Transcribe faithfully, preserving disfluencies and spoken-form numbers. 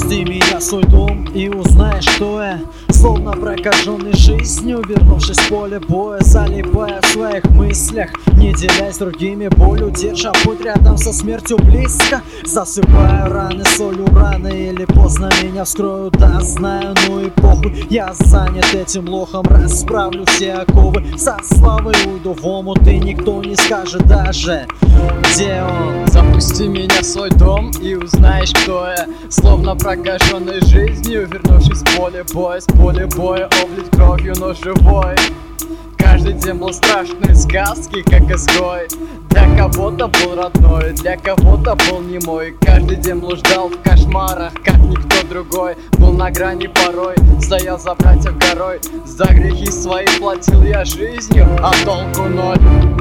Запусти меня в свой дом и узнай, что я словно прокаженный жизнью, вернувшись в поле боя, залипая в своих мыслях, не делясь с другими болью, держа путь рядом со смертью близко. Засыпая раны солью, рано или поздно меня вскроют, да знаю, ну и похуй. Я занят этим лохом, расправлю все оковы, со славой уйду в омут, и никто не скажет даже, где он. Запусти меня в свой дом и узнаешь, кто я, словно прокаженный жизнью, вернувшись в поле боя, с поля боя облить кровью, но живой. Каждый день был страшной сказки, как изгой. Для кого-то был родной, для кого-то был немой. Каждый день блуждал в кошмарах, как никто другой. Был на грани порой, стоял за братьев горой. За грехи свои платил я жизнью, а толку ноль.